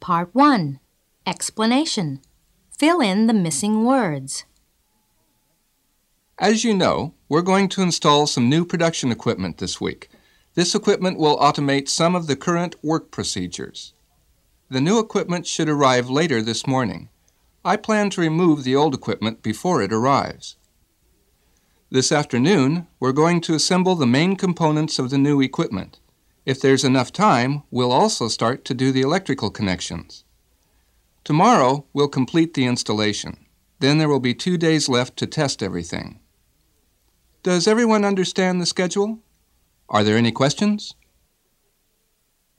Part 1. Explanation. Fill in the missing words. As you know, we're going to install some new production equipment this week. This equipment will automate some of the current work procedures. The new equipment should arrive later this morning. I plan to remove the old equipment before it arrives. This afternoon, we're going to assemble the main components of the new equipment. If there's enough time, we'll also start to do the electrical connections. Tomorrow, we'll complete the installation. Then there will be 2 days left to test everything. Does everyone understand the schedule? Are there any questions?